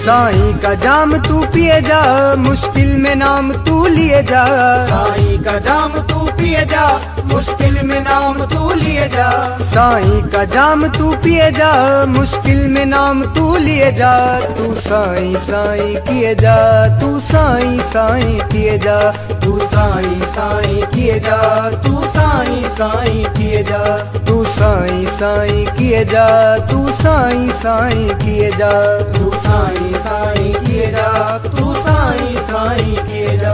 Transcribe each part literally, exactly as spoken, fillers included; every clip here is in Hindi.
साईं का जाम तू पिए जा, मुश्किल में नाम तू लिए जा। साईं का जाम तू पिए जा, मुश्किल में नाम तू लिए जा। साईं का जाम तू पिए जा, मुश्किल में नाम तू लिए जा। तू साईं साईं किए जा, तू साईं साईं किए जा। तू साईं साईं किए जा, तू साईं साईं किए जा। तू साईं साईं किए जा, तू साईं साईं किए जा। तू साईं साईं किए जा, तू साईं साईं किए जा।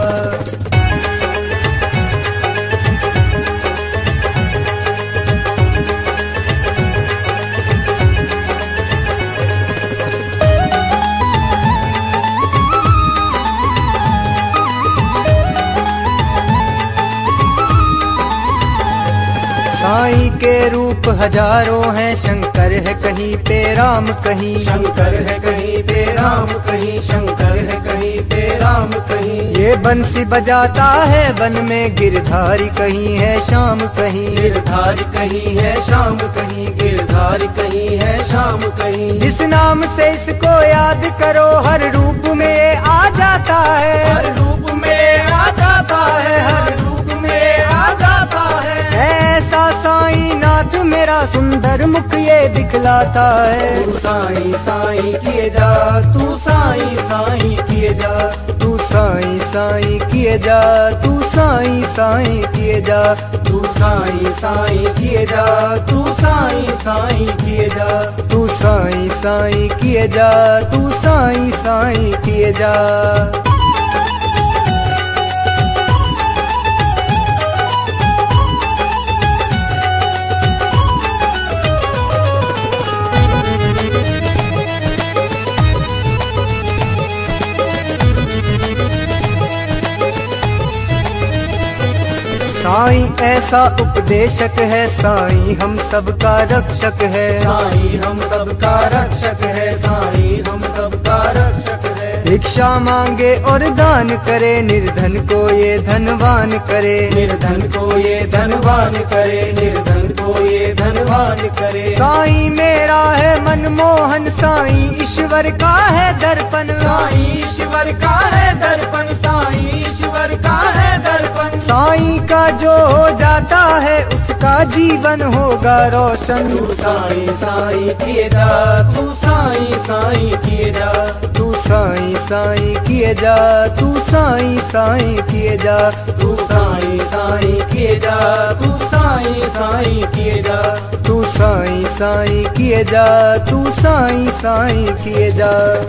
साईं के रूप हजारों हैं, शंकर है कहीं पे राम कहीं। शंकर है कहीं पे राम कहीं, शंकर है कहीं पे राम कहीं। ये बंसी बजाता है वन में, गिरधारी कहीं है श्याम कहीं। गिरधारी कहीं है श्याम कहीं, गिरधारी कहीं है श्याम कहीं। जिस नाम से इसको याद करो, हर रूप में ये आ जाता है। हर रूप में आ जाता है, हर रूप में आ जाता है। ऐसा साईं नाथ मेरा सुंदर मुख ये दिखलाता है। तू साईं साईं किए जा, तू साईं साईं किए जा। तू साईं साईं किए जा, तू साईं साईं किए जा। तू साईं साईं किए जा, तू साईं साईं किए जा। तू साईं साईं किए जा, तू साईं साईं किए जा। साईं ऐसा उपदेशक है, साईं हम सबका रक्षक है। साईं हम सबका रक्षक है, साईं हम सबका रक्षक है। भिक्षा मांगे और दान करे, निर्धन को ये धनवान करे। निर्धन को ये धनवान करे, निर्धन को ये धनवान करे। साईं मेरा है मनमोहन, साईं ईश्वर का है दर्पण। साईं ईश्वर का है दर्पण, साईं ईश्वर का है दर्पण। साईं का जो हो जाता है, उसका जीवन होगा रोशन। तू साईं साईं किए जा, तू साईं साईं किए जा। तू साईं साईं किए जा, तू साईं साईं किए जा। तू साईं साईं किए जा, तू साईं साईं किए जा। तू साईं साईं किए जा, तू साईं साईं किए जा।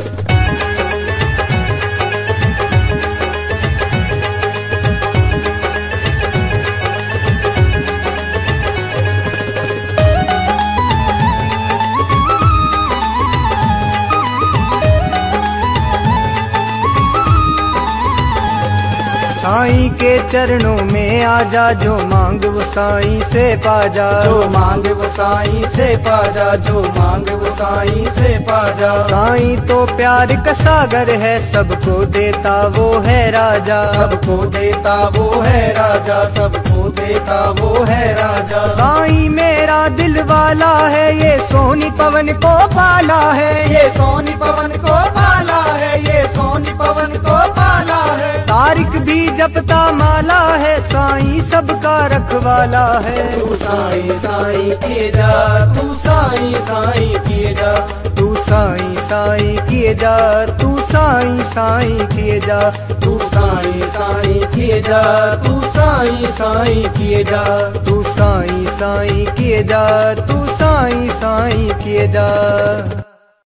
साईं के चरणों में आजा, जो मांग वो साईं से पाजा। जो मांग वो साईं से पाजा, जो मांग वो साईं से पाजा। साईं तो प्यार का सागर है, सबको देता वो है राजा। सबको देता वो है राजा, सबको देता वो है राजा। साईं मेरा दिल वाला है, ये सोनी पवन को पाला है। ये सोनी पवन को पाला है, ये सोनी पवन को पाला है। तारिक भी जपता माला है, साईं सबका रखवाला है। तू साईं साईं किए जा, तू साईं साईं किए जा। तू साईं साईं किए जा, तू साईं साईं किए जा। तू साईं साईं किए जा, तू साईं साईं किए जा। तू साईं साईं किए जा, तू साईं साईं किए जा।